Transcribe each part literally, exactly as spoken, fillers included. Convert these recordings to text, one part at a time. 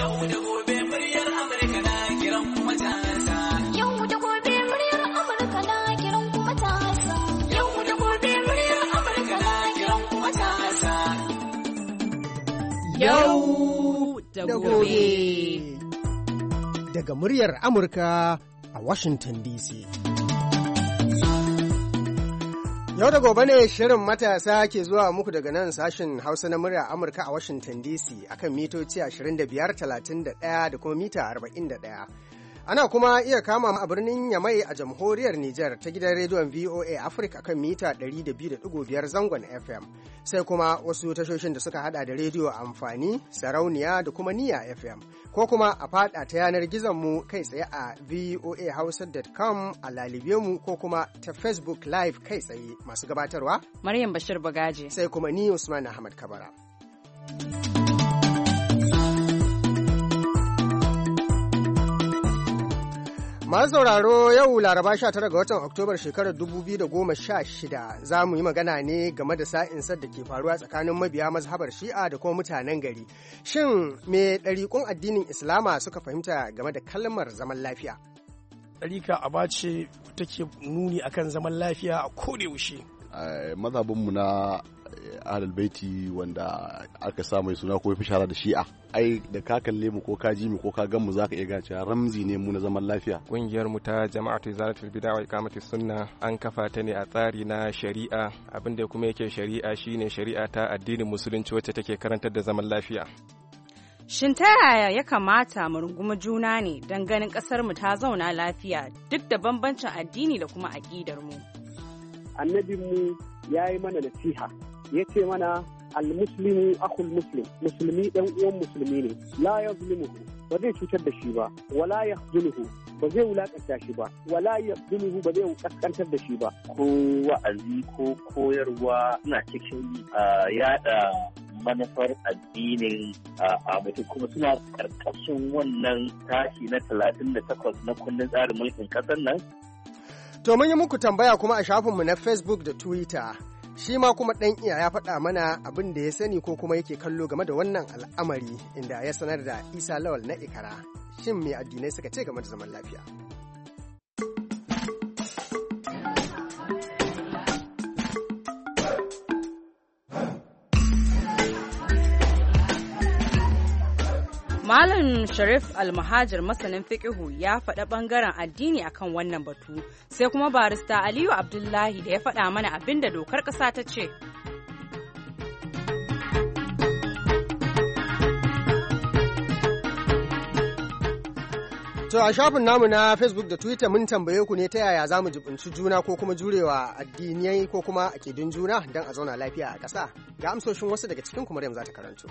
Yau da gobe muryar Amurka na kiran kuma tasa. Yau da gobe muryar Amurka na kiran kuma tasa. Yau da gobe muryar Amurka na kiran kuma tasa. Yau da gobe. Daga muryar Amurka a Washington D C. Yau da gobe ne shirin matasa ke zuwa muku daga nan sashen Hausa na murya Amurka a Washington D C akan mitoci ashirin da biyar, talatin da ɗaya da kuma mita arba'in da ɗaya. Ana kuma iya kama a birnin Yamai a jamhuriyar Nijar ta gidan rediyon V O A Africa kan mita ɗari da biyu da ɗigo biyar zangon F M. Sai kuma wasu tashoshin da suka hada da rediyo amfani, sarauniya da kuma niya F M. Ko kuma a fada ta yanar gizon mu kai tsaye a voa hausa dot com a lalibe mu ko kuma ta Facebook Live kai tsaye masu gabatarwa. Maryam Bashir Bagaje. Sai kuma ni Usman Ahmad Kabara. Masu sauraro yau Laraba sha tara ga watan Oktobar shekarar dubu biyu da goma sha shida za mu yi magana ne game da sa'insar da ke faruwa tsakanin mabiya mazhabar Shi'a da kuma mutanen gari. Shin me ɗariƙun addinin Islama suka fahimta game da kalmar zaman lafiya? Ɗarika aba ce take nuni akan zaman lafiya a koda yaushe. Mazhabinmu na ahlul baiti wanda aka sa mai suna ko fi shara da Shi'a, ai da ka kalle mu ko ka ji mu ko ka gan mu zaka iya gane cewa ramzi ne mu na zaman lafiya. Kungiyar mu ta Jama'atu Izalatul Bid'a wa Iqamatus Sunna an kafa ta ne a tsari na shari'a, abinda kuma yake shari'a shine shari'a ta addinin musulunci wacce take karantar da zaman lafiya. Shin ta yaya ya kamata mu rungumi juna ne don ganin ƙasar mu ta zauna lafiya duk da bambancin addini da kuma aƙidar mu? Annabinmu ya yi mana nasiha, ya ce mana al-muslimu akhul muslim, musulmi dan uwan musulmi ne, la yazlimuhu, ba zai cutar da shi ba, wala yahzuluhu, ba zai wulakanta shi ba, wala yahzuluhu, ba zai kaskantar da shi ba. Ko wa'azi ko koyarwa na cikin yada manufar addinin a mutum kuma suna karkashin wannan tashi na talatin da takwas na kundin tsarin mulkin kasar nan. To mun yi muku tambaya kuma a shafinmu na Facebook da Twitter. Shi ma kuma ɗan iya ya faɗa mana abin da ya sani ko kuma yake kallo game da wannan al'amari inda ya sanar da Isa Lawal na Ikara. Shin me addinai suka ce game da zaman lafiya? Malam Sharif Almahajir masanin fiqihu ya faɗa ɓangaren addini akan wannan batu, sai kuma barista Aliyu Abdullahi da ya faɗa mana abin da dokar ƙasa ta ce. To a shafin namu na Facebook da Twitter mun tambaye ku ne ta yaya za mu jibinci juna ko kuma jurewa addinai ko kuma akidun juna don a zauna lafiya a ƙasa. Ga amsoshin wasu daga cikin kuma Maryam za ta karanto.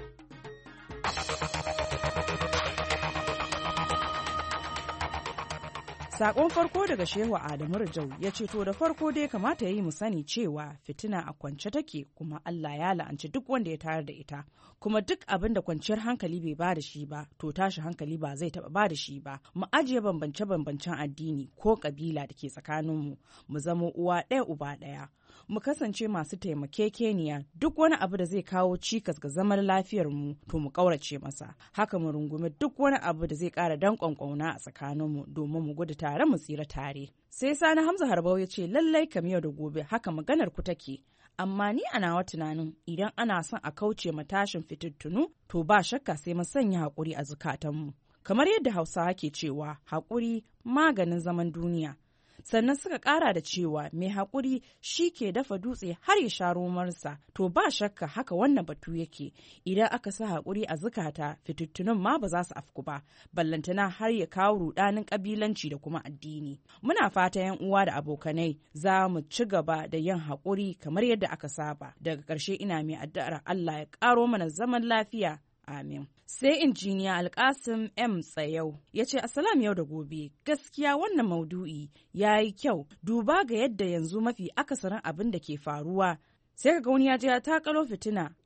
Sakon farko daga Shehu Adamu Rajau ya ce to da farko dai kamata ya yi mu sani cewa fitina a kwance take kuma Allah ya la'anci duk wanda ya tayar da ita, kuma duk abin da kwanciyar hankali bai ba da shi ba to tashi hankali ba zai taba ba da shi ba. Mu ajiye bambance-bambancen addini ko kabila da ke tsakaninmu, mu zama uwa ɗaya uba ɗaya. Mu kasance masu taimakekeniya, duk wani abu da zai kawo cikas ga zaman lafiyar mu to mu kaurace masa. Haka mu rungumi duk wani abu da zai ƙara danƙon ƙauna a tsakaninmu domin mu gudu tare mu tsira tare. Sai Sani Hamza Harbau ya ce lallai kam yau da gobe haka maganar ku take. Amma ni a nawa tunanin idan ana son a kauce ma tashin fitittunu to ba shakka sai mu sanya haƙuri a zukatanmu. Kamar yadda Hausawa ke cewa haƙuri maganin zaman duniya. Sannan suka ƙara da cewa mai haƙuri shi ke dafa dutse har ya sha romarsa, to ba shakka haka wannan batu yake. Idan aka sa haƙuri a zukata fitittunun ma ba za su afku ba, ballantana har ya kawo rudanin ƙabilanci da kuma addini. Muna fata yan uwa da abokanai za mu ci gaba da yin haƙuri kamar yadda aka saba. Daga ƙarshe ina mai addu'ar Allah ya ƙaro mana zaman lafiya. Amin. Sai injiniya Alkasim M Tsayau ya ce Assalam yau da gobe, gaskiya wannan maudu'i ya yi kyau duba ga yadda yanzu mafi akasarin abin da ke faruwa sai ka ga wani ya je ya takalo fitina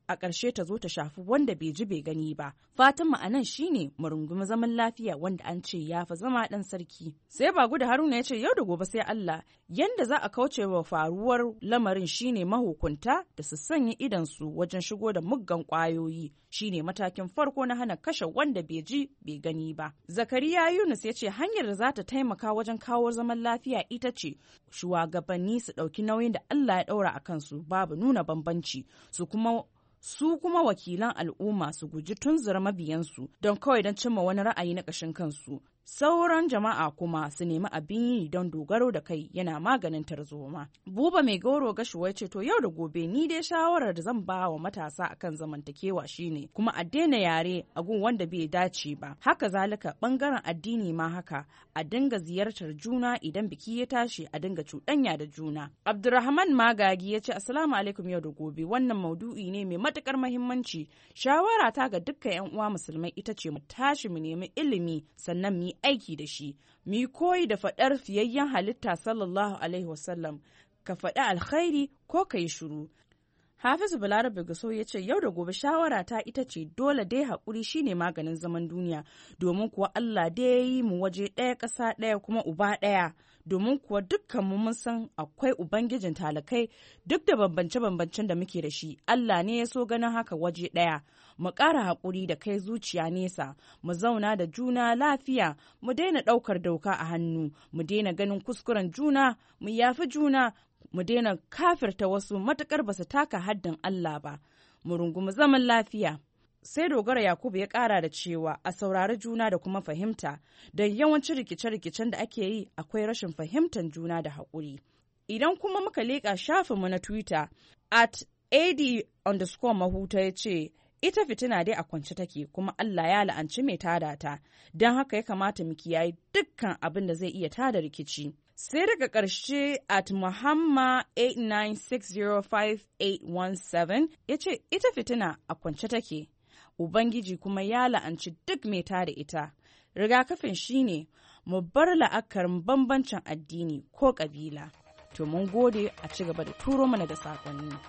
a ƙarshe ta zo ta shafi wanda bai ji bai gani ba. Fatan mu anan shine mu rungumi zaman lafiya wanda an ce ya fi zama ɗan sarki. Sai Bagu da Haruna ya ce yau da gobe sai Allah, yanda za a kauce wa faruwar lamarin shine mahukunta da su sanya idansu wajen shigo da muggan ƙwayoyi, shine matakin farko na hana kashe wanda bai ji bai gani ba. Zakariya Yunus ya ce hanyar da za ta taimaka wajen kawo zaman lafiya ita ce shugabanni su ɗauki nauyin da Allah ya ɗaura a kansu, babu nuna bambanci, su kuma su kuma wakilan al'umma su guji tunzura mabiyansu don kawai don cimma wani ra'ayi na ƙashin kansu. Sauran jama'a kuma su nemi abin yi don dogaro da kai yana maganin tarzoma. Buba mai goro gashuwa ce to yau da gobe ni dai shawarar da zan ba wa matasa akan zamantakewa shine kuma a daina yare a gun wanda bai dace ba. Haka zalika bangaren addini ma haka, a dinga ziyartar juna idan biki ya tashi a dinga cuɗanya da juna. Abdurrahman Magagi ya ce assalamu alaikum yau da gobe, wannan maudu'i ne mai matukar muhimmanci. Shawara ta ga dukkan yan uwa musulmai ita ce mu tashi mu nemi ilimi sannan mu aiki da shi, mu koyi da faɗar fiyayyen halitta sallallahu alaihi wasallam, ka faɗi alkhairi ko ka yi shiru. Hafizu Balarabe Gaso ya ce yau da gobe shawara ta ita ce dole dai haƙuri shine maganin zaman duniya, domin kuwa Allah dai ya yi mu waje ɗaya ƙasa ɗaya kuma uba ɗaya, domin kuwa dukkanmu mun san akwai Ubangijin talakai duk da bambance-bambancen da muke da shi, Allah ne ya so ganin haka waje ɗaya. Mu ƙara haƙuri da kai zuciya nesa, mu zauna da juna lafiya, mu daina ɗaukar doka a hannu, mu daina ganin kuskuren juna, mu yafi juna, mu daina kafirta wasu matuƙar ba su taka haddin Allah ba, mu rungumi zaman lafiya. Sai Dogara Yakubu ya ƙara da cewa a saurari juna da kuma fahimta, don yawancin rikice-rikicen da ake yi akwai rashin fahimtar juna da haƙuri. Idan kuma muka leƙa shafinmu na Twitter, at ad underscore mahuta ya ce, ita fitina dai a kwance take kuma Allah ya la'anci mai tada ta, don haka ya kamata mu kiyaye dukkan abin da zai iya tada rikici. Sai daga ƙarshe at Muhammad eight nine six zero five eight one seven ya ce ita fitina a kwance take, Ubangiji kuma ya la'anci duk mai tada ita. Rigakafin shine mu bar la'akarin bambancin addini ko ƙabila. To mun gode, a ci gaba da turo mana da saƙonni.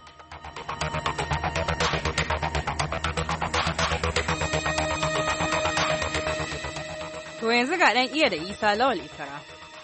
To yanzu ga ɗan iya da Isa Lawal Ikara.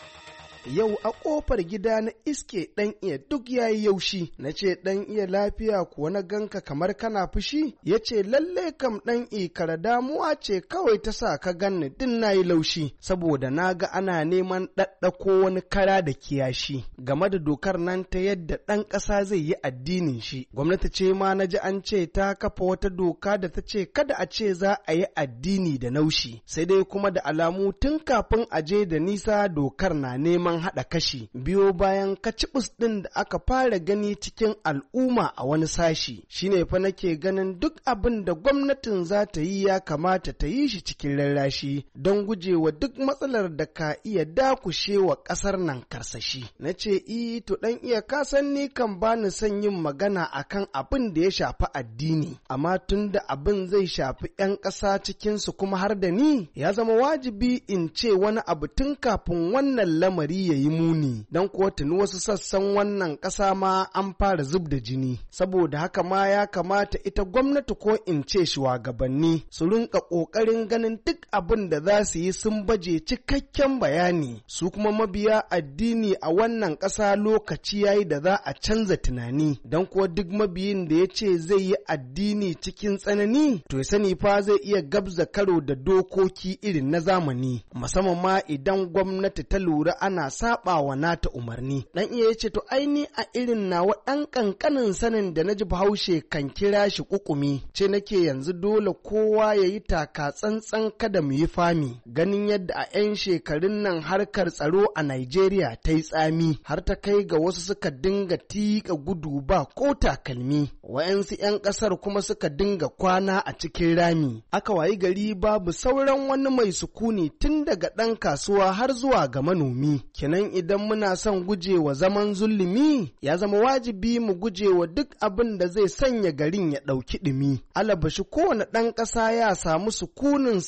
Yau a ƙofar gida na iske ɗan iya duk yayi yaushi, na ce ɗan iya lafiya kuwa na ganka kamar kana fushi, ya ce lalle kam ɗan ikara damuwa ce kawai ta sa ka ganni din na yi laushi, saboda na ga ana neman ɗaɗɗako wani kara da kiyashi game da dokar nan ta yadda ɗan ƙasa zai yi addinin shi. Gwamnati ce ma na ji an ce ta kafa wata doka da ta ce kada a ce za a yi addini da naushi, sai dai kuma da alamu tun kafin a je da nisa dokar na neman haɗa kashi biyo bayan kacibus ɗin da aka fara gani cikin al'umma a wani sashi. Shine fa nake ganin duk abin da gwamnatin za ta yi ya kamata ta yi shi cikin rarrashi don gujewa duk matsalar da ka iya dakushewa ƙasar nan karsashi. Na ce i to ɗan iya kasan ni kan bani son yin magana akan abin da ya shafi addini, amma tun da abin zai shafi 'yan ƙasa cikinsu kuma har da ni, ya zama wajibi in ce wani abu tun kafin wannan lamari ya yi muni, don kuwa tuni wasu sassan wannan ƙasa ma an fara zub da jini. Saboda haka ma ya kamata ita gwamnati ko in ce shugabanni su rinka ƙoƙarin ganin duk abin da za su yi sun baje cikakken bayani, su kuma mabiya addini a wannan ƙasa lokaci yayi da za a canza tunani, don kuwa duk mabiyin da ya ce zai yi addini cikin tsanani to ya sani fa zai iya gabza karo da dokoki irin na zamani, musamman ma idan gwamnati ta lura ana saba wa nata umarni. Dan iya yace to aini a irin nawa dan kankanin sanin da naji Bahaushe kan kira shi kukumi, ce nake yanzu dole kowa yayi taka tsantsan kada mu yi fami, ganin yadda a 'yan shekarun nan harkar tsaro a Najeriya ta yi tsami har ta kai ga wasu suka dinga tika gudu ba ko takalmi, wa'yansu 'yan kasar kuma suka dinga kwana a cikin rami, aka wayi gari babu sauran wani mai sukuni tun daga dan kasuwa har zuwa ga manomi. Kenan idan muna son gujewa zaman zulumi, ya zama wajibi mu gujewa duk abin da zai sanya garin ya ɗauki ɗumi. Alabashi kowane ɗan ƙasa ya samu sukunin samun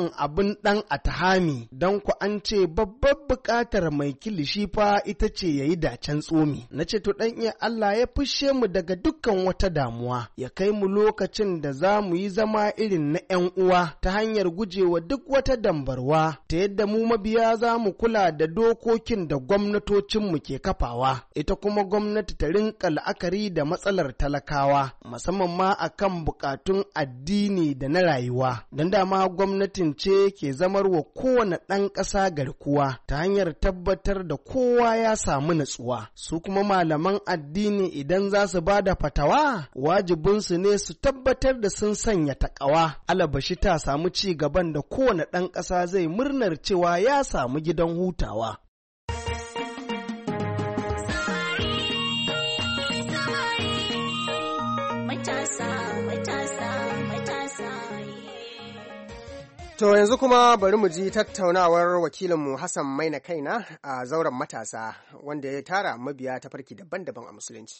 son abin ɗan atahami don ku an ce babbar buƙatar mai kilishi fa ita ce ya yi dacen tsomi. Na ce to ɗan iya Allah ya fushe mu daga dukkan wata damuwa, ya kai mu lokacin da za mu yi zama irin na ‘yan uwa ta hanyar gujewa duk wata dambarwa, ta yadda mu mabiya za mu kula da dokokin da gwamnatocinmu ke kafawa, ita kuma gwamnati ta rinka la'akari da matsalar talakawa, musamman ma akan bukatun addini da na rayuwa. Don dama gwamnatin ce ke zamar wa kowane ɗan ƙasa garkuwa ta hanyar tabbatar da kowa ya samu natsuwa. Su kuma malaman addini idan za su ba da fatawa, wajibinsu ne su tabbatar da sun sanya takawa, alabashi ta samu ci gaban da kowane ɗan ƙasa zai murnar cewa ya samu gidan hutawa. To yanzu kuma bari mu ji tattaunawar wakilinmu Hassan Maina Kaina a zauren matasa wanda ya tara mabiya ta farki daban-daban a musulunci.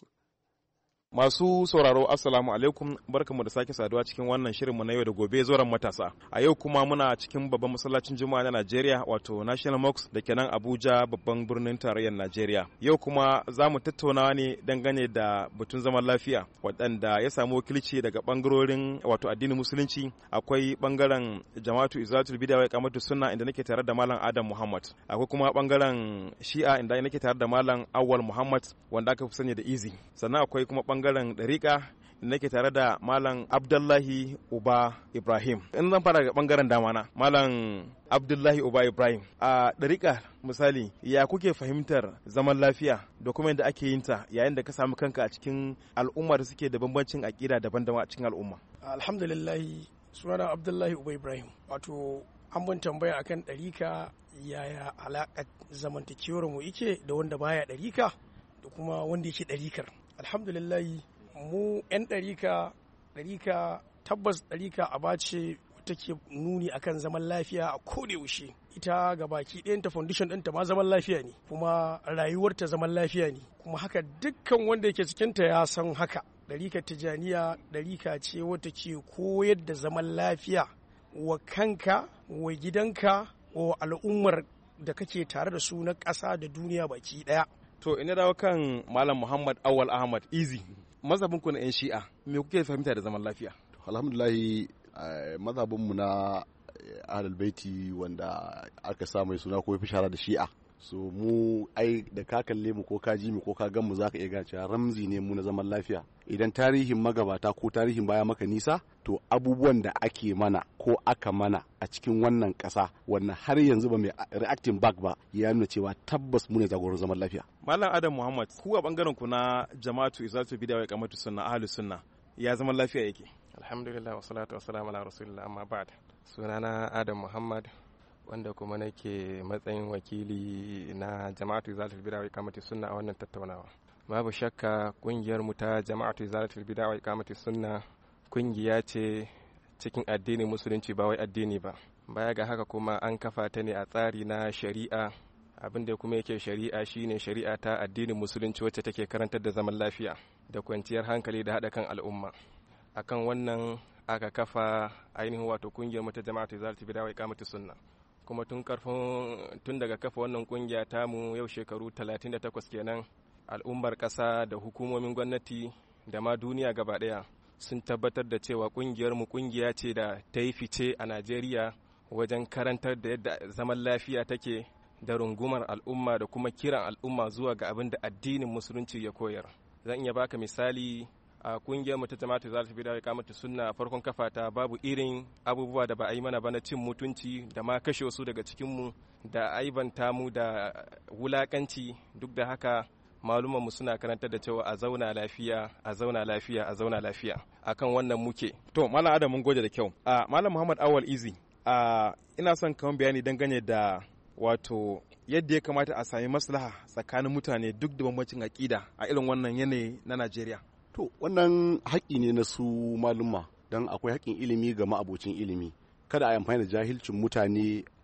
Masu sauraro assalamu alaikum, barkamu da sake saduwa cikin wannan shirinmu na yau da gobe zoran matasa. A yau kuma muna cikin babban masallacin Juma'a na Najeriya wato National Mosque da ke nan Abuja babban birnin tarayyar Najeriya. Yau kuma za mu tattauna ne dangane da batun zaman lafiya waɗanda ya samu wakilci daga bangarorin wato addinin musulunci. Akwai bangaren Jama'atu Izalatul Bid'a wa Iqamatu Sunna inda nake tare da Malam Adam Muhammad. Akwai kuma bangaren Shi'a inda nake tare da Malam Awwal Muhammad wanda aka fi sani da Easy. Sannan akwai kuma bangaren ɗariƙa nake tare da Malam Abdullahi Uba Ibrahim. In zan fara ga bangaren damana, Malam Abdullahi Uba Ibrahim. A ɗariƙa misali, ya kuke fahimtar zaman lafiya da kuma yadda ake yin ta yayin da ka samu kanka a cikin al'umma da suke da bambancin aƙida daban-daban a cikin al'umma? Alhamdulillah, sunana Abdullahi Uba Ibrahim. Wato an ban tambaya akan ɗariƙa, yaya alaƙar zamantakewar mu yake da wanda baya ɗariƙa da kuma wanda yake ɗariƙar. Alhamdulillahi mu 'yan ɗarika ɗarika tabbas ɗarika aba ce take nuni akan zaman lafiya a kodayaushe. Ita ga baki ɗayanta foundation ɗinta ma zaman lafiya ne, kuma rayuwarta zaman lafiya ne, kuma haka dukkan wanda yake cikinta ya san haka. Ɗarikar Tijaniya ɗarika ce wata ke koyar da zaman lafiya wa kanka, wa gidanka, wa al'ummar da kake tare da su na ƙasa da duniya baki ɗaya. To ina dawo kan Malam Muhammad Awal Ahmad Easy, mazhabin ku na 'yan Shi'a, me kuke fahimta da zaman lafiya? Alhamdulillah, mazhabin mu na Ahlul Baiti wanda aka sa mai suna ko fi shara da Shi'a. So mu ai da ka kalle mu ko ka ji mu ko ka gan mu zaka iya gane cewa ramzi ne mu na zaman lafiya. Idan tarihin magabata ko tarihin baya maka nisa, to abubuwan da ake mana ko aka mana a cikin wannan ƙasa wannan har yanzu ba mai reacting back ba, ya nuna cewa tabbas mu ne jagoran zaman lafiya. Malam Adam Muhammad, ku a bangaren ku na Jama'atu Izalatul Bid'a wa Iqamatu Sunna Ahlus Sunna, ya zaman lafiya yake? Alhamdulillah wa salatu wa salamu ala rasulillah, amma ba'd. Sunana Adam Muhammad, wanda kuma nake matsayin wakili na Jama'atu Izalatul Bid'a wa Iqamatu Sunna a wannan tattaunawa. Babu shakka kungiyar mu ta Jama'atu Izalatul Bid'a wa Iqamatu Sunna kungiya ce cikin addinin musulunci ba wai addini ba. Baya ga haka kuma an kafa ta ne a tsari na shari'a, abin da kuma yake shari'a shine shari'a ta addinin musulunci wacce take karantar da zaman lafiya da kwanciyar hankali da haɗa kan al'umma. Akan wannan aka kafa ainihin wato kungiyar mu ta Jama'atu Izalatul Bid'a wa Iqamatu Sunna. Kuma tun karfin tun daga kafa wannan kungiya tamu yau shekaru talatin da takwas kenan, al'ummar ƙasa da hukumomin gwamnati da ma duniya gaba ɗaya sun tabbatar da cewa kungiyar mu kungiya ce da ta yi fice a Najeriya wajen karantar da yadda zaman lafiya take da rungumar al'umma da kuma kiran al'umma zuwa ga abin da addinin musulunci ya koyar. Zan iya baka misali, a kungiyar mu ta Jama'atu Izalatul Bid'a wa Iqamatu Sunna farkon kafata babu irin abubuwa da ba a yi mana ba na cin mutunci da ma kashe wasu daga cikin mu da aibanta mu da wulakanci. Duk da haka maluman mu suna karantar da cewa a zauna lafiya a zauna lafiya a zauna lafiya, akan wannan muke. To Malam Adam mun gode da kyau. A Malam Muhammad Awal Easy, a ina son kaman bayani dangane da wato yadda ya kamata a sami maslaha tsakanin mutane duk da bambancin aƙida a irin wannan yanayi na Najeriya. To wannan haƙƙi ne na su malumma, don akwai haƙƙin ilimi ga ma'abocin ilimi. Kada a yi amfani da jahilcin mutane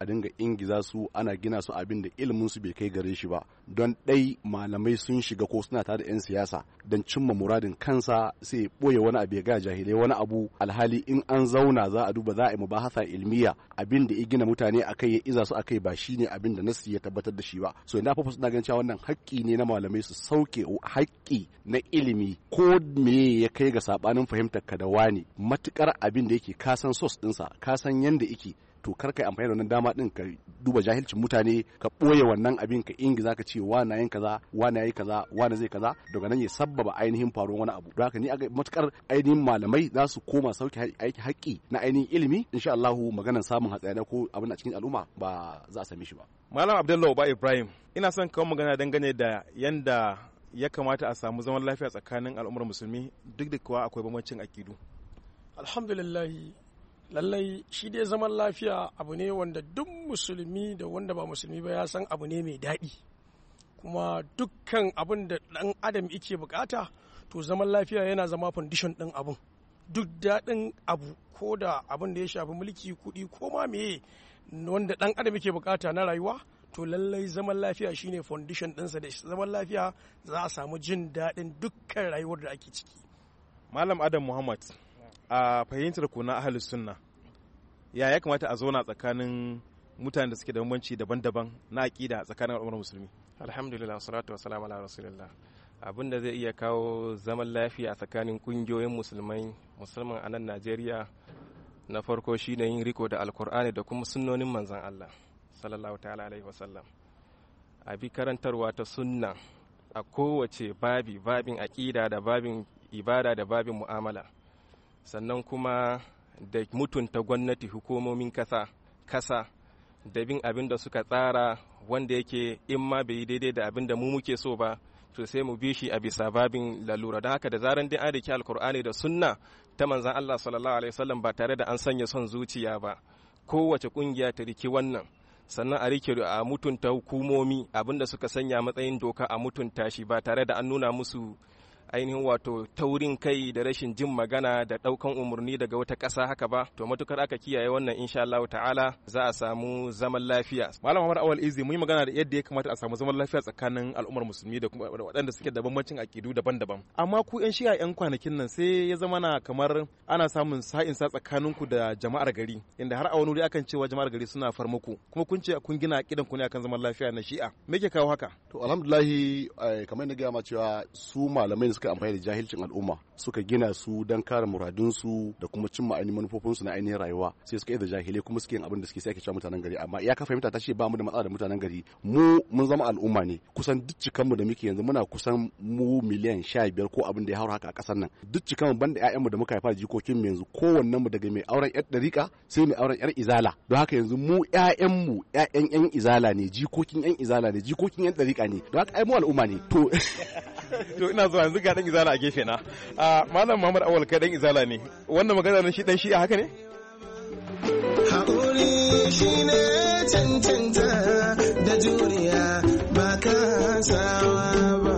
a dinga ingiza su ana gina su abin da ilimin su bai kai gare shi ba don dai malamai sun shiga ko suna tare da 'yan siyasa don cimma muradin kansa sai ya ɓoye wani abu ya ga jahilai wani abu alhali in an zauna za a duba za a yi mubahasa ilmiya abin da ya gina mutane akai ya iza su akai ba shine abin da nasi ya tabbatar da shi ba so ina fa suna ganin cewa wannan haƙƙi ne na malamai su sauke haƙƙi na ilimi ko me ya kai ga sabanin fahimtar ka da wani matukar abin da yake ka san source dinsa ka san yanda yake to kar ka amfani da wannan dama din ka duba jahilcin mutane ka ɓoye wannan abin ka ingiza ka ce wa na yin kaza wa na yi kaza wa na zai kaza daga nan ya sabbaba ainihin faruwar wani abu don haka ni a matukar ainihin malamai za su koma sauke aiki haƙƙi na ainihin ilimi insha Allah maganar samun hatsaya ko abin a cikin al'umma ba za a same shi ba. Malam Abdullahi Ba Ibrahim ina son kawo magana dangane da yanda ya kamata a samu zaman lafiya tsakanin al'ummar musulmi duk da kuwa akwai bambancin akidu. Alhamdulillah lallai shi dai zaman lafiya abu ne wanda duk musulmi da wanda ba musulmi ba ya san abu ne mai daɗi kuma dukkan abin da ɗan adam yake bukata to zaman lafiya yana zama foundation ɗin abun duk daɗin abu ko da abin da ya shafi mulki kuɗi ko ma meye wanda ɗan adam yake bukata na rayuwa to lallai zaman lafiya shine foundation ɗinsa da zaman lafiya za a samu jin daɗin dukkan rayuwar da ake ciki. Malam Adam Muhammad a fahimtar ku na ahlus sunna ya ya kamata a zauna tsakanin mutanen da suke da bambanci daban-daban na aqida tsakanin al'ummar musulmi. Alhamdulillah salatu wassalamu ala rasulillah. Abin da zai iya kawo zaman lafiya a tsakanin kungiyoyin musulmai musamman a nan Najeriya na farko shine yin riko da alkur'ani da kuma sunnonin manzon Allah sallallahu ta'ala alaihi wasallam. A bi karantarwa ta sunna a kowace babi babin aqida da babin ibada da babin mu'amala. Sannan kuma da mutunta gwamnati hukumomin kasa kasa da bin abin da suka tsara wanda yake in ma bai yi daidai da abin da mu muke so ba to sai mu bi shi a bisa babin lalura da haka da zaran dai an rike alkur'ani da sunna ta manzan Allah sallallahu alaihi wasallam ba tare da an sanya son zuciya ba kowace kungiya ta riki wannan sannan a rike a mutunta hukumomi abin da suka sanya matsayin doka a mutunta shi ba tare da an nuna musu ainihin wato taurin kai da rashin jin magana da daukan umarni daga wata ƙasa haka ba to matukar aka kiyaye wannan insha Allah ta'ala za a samu zaman lafiya. Malam Muhammad Awal Izi mun yi magana da yadda ya kamata a samu zaman lafiya tsakanin al'ummar musulmi da kuma waɗanda suke da bambancin akidu daban-daban amma ku yan shi'a yan kwanakin nan sai ya zama na kamar ana samun sa'in sa tsakanin ku da jama'ar gari inda har a wani wuri akan cewa jama'ar gari suna far muku kuma kun ce kun gina akidan ku ne akan zaman lafiya na shi'a me ke kawo haka? To alhamdulillah kamar na ga ma cewa su malamai suka amfani da jahilcin al'umma suka gina su don kare muradunsu da kuma cimma ainihin manufofinsu na ainihin rayuwa sai suka yi da jahilai kuma suke yin abin da suke sai ake cewa mutanen gari amma ya ka fahimta ta ce ba mu da matsala da mutanen gari mu mun zama al'umma ne kusan duk cikan mu da muke yanzu muna kusan mu miliyan sha biyar ko abin da ya haura haka a kasar nan duk cikan mu banda ƴaƴan mu da muka haifa jikokin mu yanzu kowannen mu daga mai auren ƴar dariƙa sai mai auren ƴar izala don haka yanzu mu ƴaƴan mu ƴaƴan ƴan izala ne jikokin ƴan izala ne jikokin ƴan dariƙa ne don haka ai mu al'umma ne to to ina zuwa yanzu ga dan izala a gefe na a malam Muhammad Awal kai dan izala ne wannan magana shi dan shi'a haka ne haƙuri shine cancanta da juriya ba ka sawa ba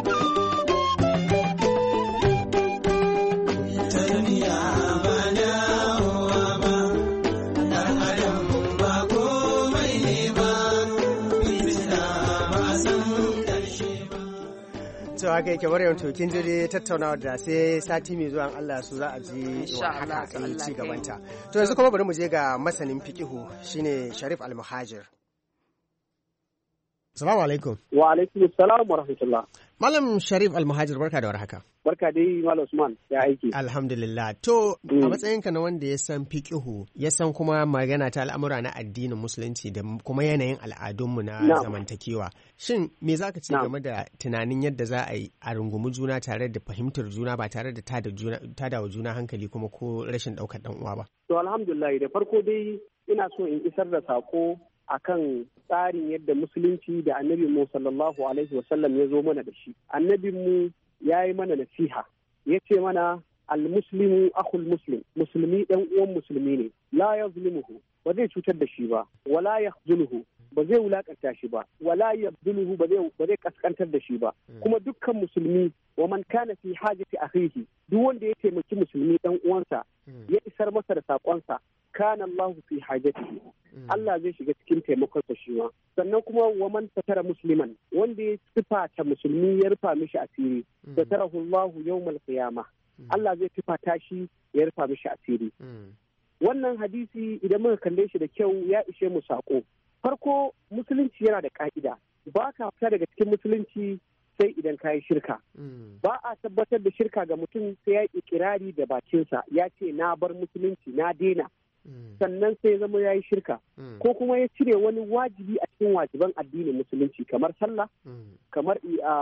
tarbiya ba dawowa ba dan adam ba komai ne ba fitina ba san ƙarshe ba cewa kai ke bari to kin je tattaunawa da sai sati mai zuwa Allah su za a ji wa haka kai ci gabanta to yanzu kuma bari mu je ga masanin fiqihu shine Sharif Al-Muhajir. Assalamu alaikum. Wa alaikum assalam wa rahmatullah. Malam Sharif Al-Muhajir barka da warhaka. Barka dai Malam Usman ya aiki. Alhamdulillah. To a matsayinka na wanda ya san fiqihu ya san kuma magana ta al'amura na addinin musulunci da kuma yanayin al'adunmu na zamantakewa. Shin me zaka ce game da tunanin yadda za a yi a rungumi juna tare da fahimtar juna ba tare da tada juna tada wa juna hankali kuma ko rashin daukar dan uwa ba? To alhamdulillah da farko dai ina so in isar da sako akan tsarin yadda musulunci da annabi mu sallallahu alaihi wasallam ya zo mana da shi. Annabin mu ya yi mana nasiha ya ce mana al-muslimu akhul muslim musulmi dan uwan musulmi ne la yazlimuhu ba zai cutar da shi ba wala yahzuluhu ba zai wulakanta shi ba wala yabduluhu ba zai ba zai kaskantar da shi ba kuma dukkan musulmi wa man kana fi hajati akhihi duk wanda ya taimaki musulmi dan uwansa ya isar masa da sakonsa kana Allahu fi hajatihi Allah zai shiga cikin taimakon sa shi ma. Sannan kuma wa man satara musliman, wanda ya sifata musulmi ya rufa mishi asiri, satarahu Allahu yawmal qiyamah, Allah zai sifata shi ya rufa mishi asiri. Wannan hadisi idan muka kalle shi da kyau ya ishe mu sako. Farko, musulunci yana da ka'ida, ba ka fita daga cikin musulunci sai idan ka yi shirka. Ba a tabbatar da shirka ga mutum sai ya yi ikirari da bakinsa, ya ce na bar musulunci na daina. Sannan sai zama ya yi shirka, ko kuma ya cire wani wajibi a cikin wajiban addinin musulunci kamar sallah, kamar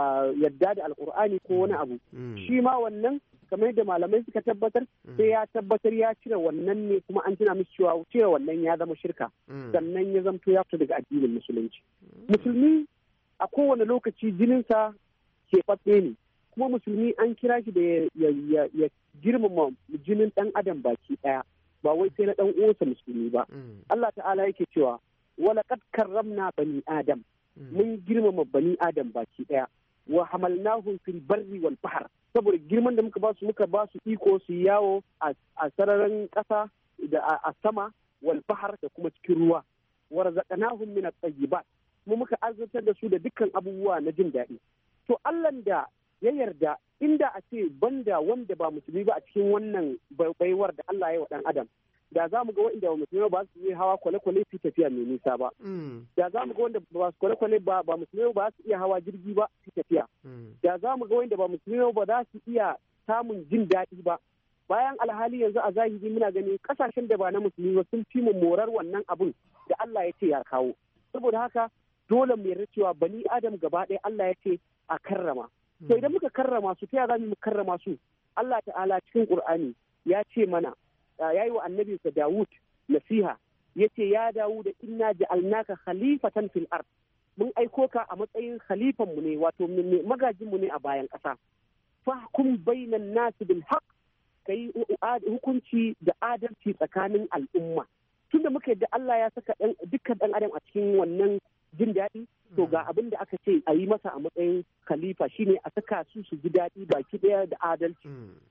yadda da alkur'ani ko wani abu. Shi ma wannan kamar yadda malamai suka tabbatar sai ya tabbatar ya cire wannan ne, kuma an tuna mishi cewa cire wannan ya zama shirka, sannan ya zamto ya fita daga addinin musulunci. Musulmi a kowane lokaci jininsa keɓaɓɓe ne, kuma musulmi an kira shi da ya girmama jinin ɗan adam baki ɗaya, ba wai sai na ɗan uwansa musulmi ba. Allah ta'ala yake cewa wala qad karramna bani adam, mun girmama bani adam baki ɗaya, wa hamalnahum fil barri wal bahr, saboda girman da muka ba su muka ba su iko su yawo a sararin ƙasa da a sama wal bahr da kuma cikin ruwa, wa razaqnahum min at-tayyibat, mu muka azurtar da su da dukkan abubuwa na jin daɗi. To Allah da ya yarda inda a ce banda wanda ba musulmi ba a cikin wannan baiwar da Allah ya yi wa ɗan adam, da za mu ga wanda ba musulmi ba su iya hawa kwale-kwale su tafiya mai nisa ba. Da za mu ga wanda ba su kwale-kwale ba ba musulmi ba su iya hawa jirgi ba su tafiya. Da za mu ga wanda ba musulmi ba za su iya samun jin daɗi ba. Bayan alhali yanzu a zahiri muna gani kasashen da ba na musulmi ba sun fi mu morar wannan abun da Allah ya ce ya kawo. Saboda haka dole mu yarda cewa bani adam gaba ɗaya Allah ya ce a karrama. To idan muka karrama su, ta yaya za mu karrama su? Allah ta'ala cikin Qur'ani ya ce mana, ya yi wa annabinsa Dawud nasiha, ya ce ya Dawud inna ja'alnaka khalifatan fil ard, mun aiko ka a matsayin khalifan mu ne, wato magajin mu ne a bayan ƙasa. Fahkum bainan nas bil haqq, kai hukunci da adalci tsakanin al'umma. Tunda muka yadda Allah ya saka dukkan ɗan adam a cikin wannan jin daɗi, to ga abin da aka ce a yi masa a matsayin khalifa shine a saka su su ji daɗi baki ɗaya da adalci.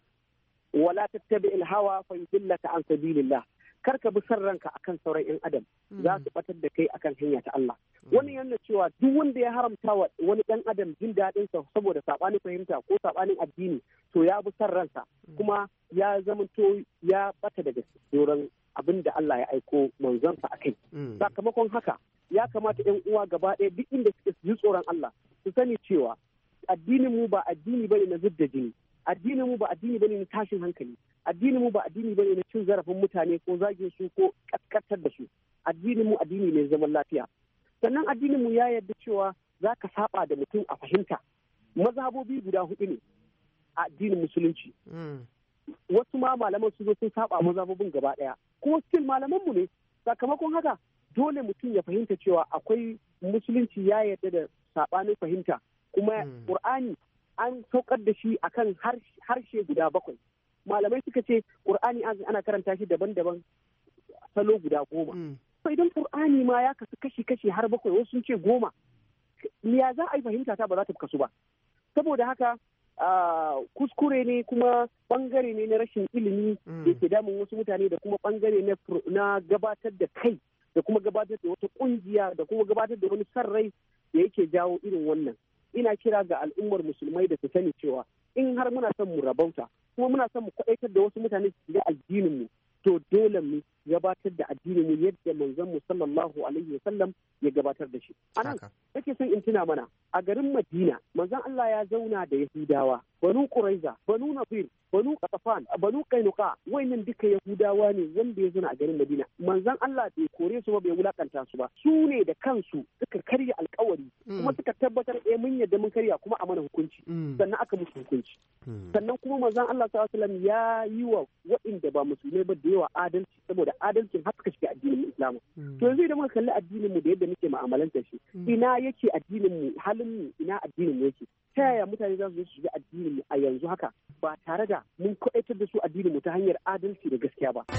Wala tattabi ilhawa fa yudillaka an sabilillah, kar ka bi san ranka akan sauran yan adam, za su batar da kai akan hanya ta Allah. Wannan yana cewa duk wanda ya haramta wa wani ɗan adam jin daɗin sa saboda sabanin fahimta ko sabanin addini, to ya bi san ransa, kuma ya zamanto ya bata daga doron abin da Allah ya aiko manzonsa akai. Sakamakon haka ya kamata ‘yan uwa gaba ɗaya duk inda suke ji tsoron Allah su sani cewa addinin mu ba addini bane na zub da jini, addinin mu ba addini bane na tashin hankali, addinin mu ba addini bane na cin zarafin mutane ko zagin su ko kaskantar da su. Addinin mu addini ne zaman lafiya. Sannan addinin mu ya yarda cewa za ka saba da mutum a fahimta. Mazhabobi guda hudu ne a addinin musulunci. Wasu ma malaman su zo sun saba mazhabobin gaba ɗaya, kuma still malaman mu ne. Sakamakon haka dole mutum ya fahimta cewa akwai musulunci ya yarda da sabanin fahimta, kuma Qur'ani an saukar da shi akan harshe guda bakwai. Malamai suka ce Qur'ani ana karanta shi daban-daban salo guda goma. To idan Qur'ani ma ya kasu kashi-kashi har bakwai, wasu sun ce goma, ya za a yi fahimta ta ba za ta kasu ba. Saboda haka kuskure ne, kuma bangare ne na rashin ilimi da ke damun wasu mutane, da kuma bangare na gabatar da kai, da kuma gabatar da wata kungiya, da kuma gabatar da wani san rai da yake jawo irin wannan. Ina kira ga al'ummar musulmai da su sani cewa in har muna son mu rabauta, kuma muna son mu kwaɗaitar da wasu mutane su shiga addinin mu, to dole mu gabatar da addinin mu yadda manzon mu sallallahu alaihi wasallam ya gabatar da shi. Anan nake son in tuna mana a garin Madina manzon Allah ya zauna da Yahudawa, Banu Quraiza, Banu Nadir, Banu Qatafan, Banu Qainuqa, wayannan duka Yahudawa ne wanda ya zauna a garin Madina. Manzon Allah bai kore su ba, bai wulakanta su ba. Su ne da kansu suka karya alkawari, kuma suka tabbatar eh mun yadda mun karya, kuma a mana hukunci. Sannan aka musu hukunci. Sannan kuma manzon Allah sallallahu alaihi wasallam ya yi wa waɗanda ba musulmai ba da yawa adalci, saboda adalcin haka shi addinin Islam. To yanzu idan muka kalli addinin mu da yadda muke mu'amalantar shi, ina yake addinin mu, halin mu ina addinin mu yake? Ta yaya mutane za su shiga addinin mu a yanzu haka ba tare da mun kwaɗaitar da su addinin mu ta hanyar adalci da gaskiya ba?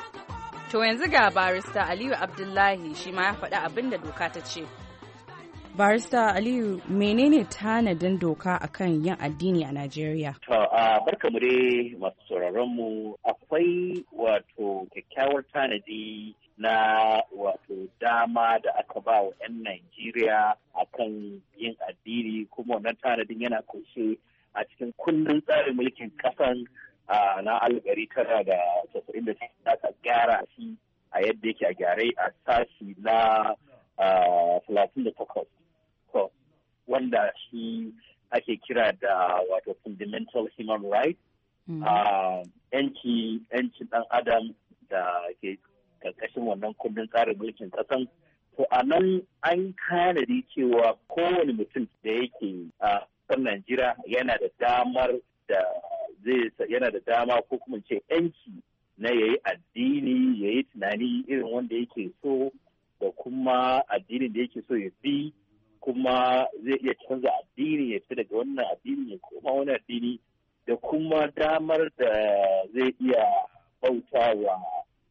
To yanzu ga barista Aliyu Abdullahi shi ma ya faɗi abin da doka ta ce. Barista Aliyu, menene tanadin doka akan yin addini a Najeriya? To, a barka mu dai masu sauraron mu akwai wato kyakkyawar tanadi na wato dama da aka ba wa 'yan Najeriya akan yin addini, kuma wannan tanadin yana kunshe a cikin kundin tsarin mulkin kasan na alif ɗari tara da casa'in da aka gyara shi a yadda yake a gyare a sashi na talatin da takwas. Wanda shi ake kira da wato fundamental human rights, yanci yancin ɗan adam da ke karkashin wannan kundin tsarin mulkin ƙasan. To a nan an kanadi cewa kowane mutum da yake a ƙasar Najeriya yana da damar da zai yana da dama ko kuma ce yanci na yayi addini, yayi tunani irin wanda yake so da kuma addinin da yake so ya bi, kuma zai iya canza addini ya fi daga wannan addini ya koma wani addini, da kuma damar da zai iya bauta wa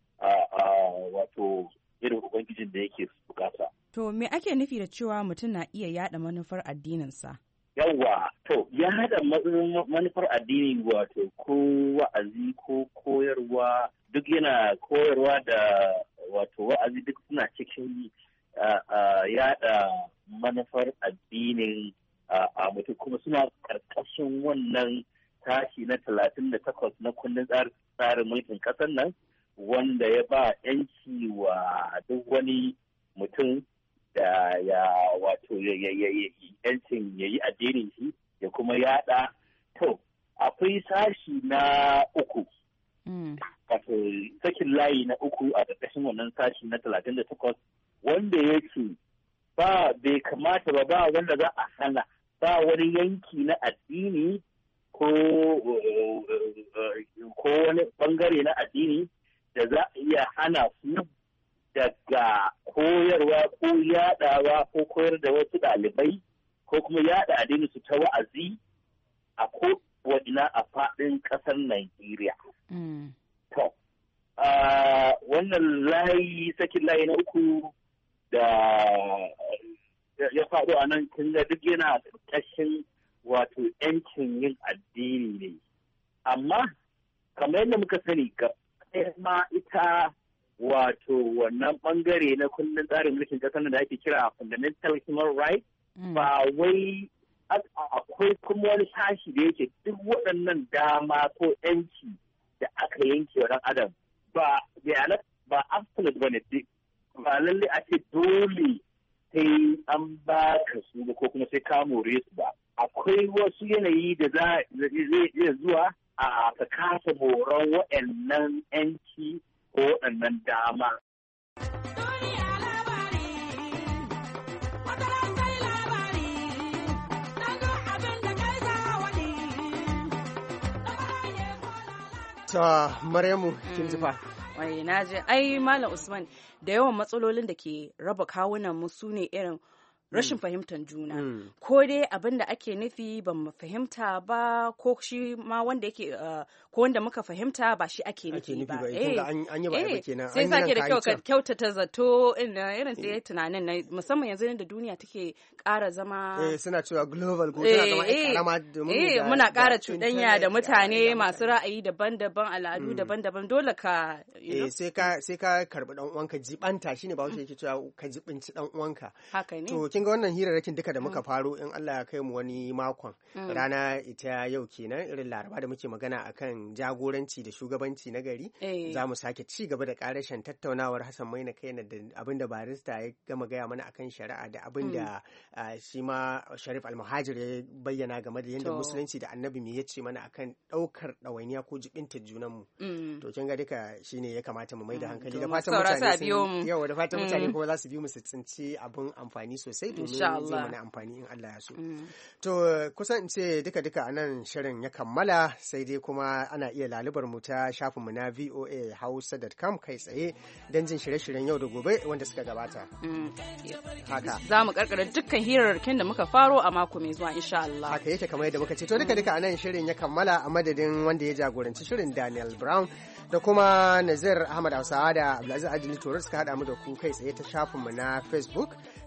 wato irin ubangijin da yake bukata. To me ake nufi da cewa mutum na iya yada manufar addininsa? Yawwa, to ya hada manufar addini wato ko wa'azi ko koyarwa, duk yana koyarwa da wato wa'azi duk suna cikin yada manufar addinin a mutum, kuma suna karkashin wannan tashi na talatin da takwas na kundin tsarin mulkin ƙasar nan, wanda ya ba yanci wa duk wani mutum da ya wato yancin ya yi addinin shi ya kuma yada. To akwai sashi na uku, wato sakin layi na uku a ƙarƙashin wannan sashi na talatin da takwas, wanda ya ce ba bai kamata ba ba wanda za a hana, ba wani yanki na addini ko ko wani bangare na addini da za a iya hana su daga koyarwa ko yadawa ko koyar da wasu ɗalibai ko kuma yada addini su ta wa'azi a ko wadina a faɗin ƙasar Najeriya. To, wannan layi sakin layi na uku da ya faɗo a nan kin ga duk yana ƙarƙashin wato ‘yancin yin addini ne. Amma, kamar yadda muka sani, ga ma ita wato wannan ɓangare na kundin tsarin mulkin ƙasar da ake kira fundamental human rights, ba wai akwai kuma wani sashi da yake duk waɗannan dama ko ‘yanci da aka yanke wa ɗan adam ba ba absolute ba ne, ba lalle a ce dole sai an ba ka su ko kuma sai ka more su ba. Akwai wasu yanayi da zai iya zuwa a ka kasa moron waɗannan ‘yanci ko waɗannan dama. Ta Maryamu kin ji fa. Wai na je ai Malam Usman da yawan matsalolin da ke raba kawunan mu su ne irin rashin fahimtar juna. Mm. Ko dai abin da ake nufi ba mu fahimta ba, ko shi ma wanda yake uh, ko wanda muka fahimta ba shi ake nufi ba. Eh, an yi ba eh, kenan. Sai sake da kyau kyautata zato irin da tunanin na musamman yanzu da duniya take ƙara zama. Eh, suna cewa global ko tana zama karama domin eh, muna ƙara cuɗanya da mutane masu ra'ayi daban-daban, al'adu daban-daban, dole ka eh sai ka sai ka karbi dan uwanka, jibanta shine ba wuce yake cewa ka jibinci dan uwanka. Haka ne. To kin ga wannan hirarrakin duka da muka faro, in Allah ya kai mu wani makon rana ita yau kenan, irin Laraba da muke magana akan jagoranci da shugabanci na gari, za mu sake ci gaba da karashin tattaunawar Hassan Maina Kaina da abinda barista ya gama gaya mana akan shari'a da abinda shi ma Sharif Almuhajir ya bayyana game da yadda musulunci da annabi me yace mana akan daukar dawainiya ko jibinta junan mu. To kin ga duka shine ya kamata mu mai da hankali, da fatan mutane sun yau da fatan mutane kuma za su bi mu su tsinci abun amfani sosai domin zai mana amfani in Allah ya so. To kusan in ce duka-duka a nan shirin ya kammala, sai dai kuma ana iya lalubar mu ta shafinmu na v o a hausa dot com kai tsaye don jin shirye-shiryen yau da gobe wanda suka gabata. Haka. Za mu karkara dukkan hirarrakin da muka faro a mako mai zuwa insha Allah. Haka yake kamar yadda muka ce. To duka-duka a nan shirin ya kammala a madadin wanda ya jagoranci shirin Daniel Brown da kuma Nazir Ahmad Hausawa da Abdulaziz Adili Toro suka haɗa mu da ku kai tsaye ta shafinmu na Facebook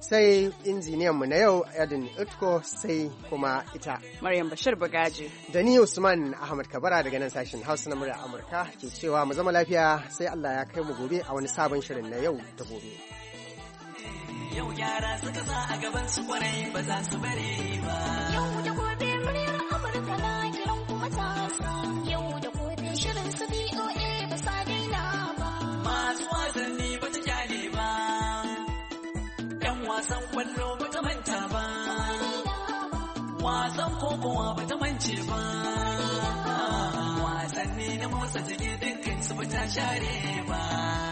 sai injiniyan mu na yau Edin Utko, sai kuma ita Maryam Bashir Bagaji da ni Usman Ahmad Kabara daga nan sashen Hausa na murya Amurka ke cewa mu zama lafiya sai Allah ya kai mu gobe a wani sabon shirin na yau da gobe. Yau yara suka sa a gaban su kwarai ba za su bare ba. Yau da gobe muryar Amurka na kiran kuma tasa. Yau da gobe shirin su B O A ba sa daina ba. Masu wasanni ba ta kyale ba. Yan wasan kwallo ba ta manta ba. Wasan kokowa ba ta mance ba. Wasanni na motsa jiki dukkan su ba ta share ba.